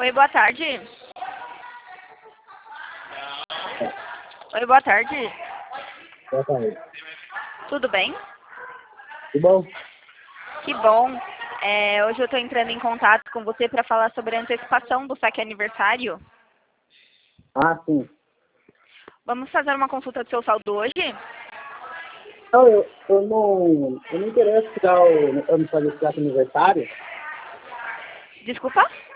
Oi, boa tarde. Oi, boa tarde. Boa tarde. Tudo bem? Tudo bom? Que bom. Hoje eu estou entrando em contato com você para falar sobre a antecipação do saque aniversário. Ah, sim. Vamos fazer uma consulta do seu saldo hoje? Não, eu não interesso tirar eu me fazer esse aniversário. Desculpa?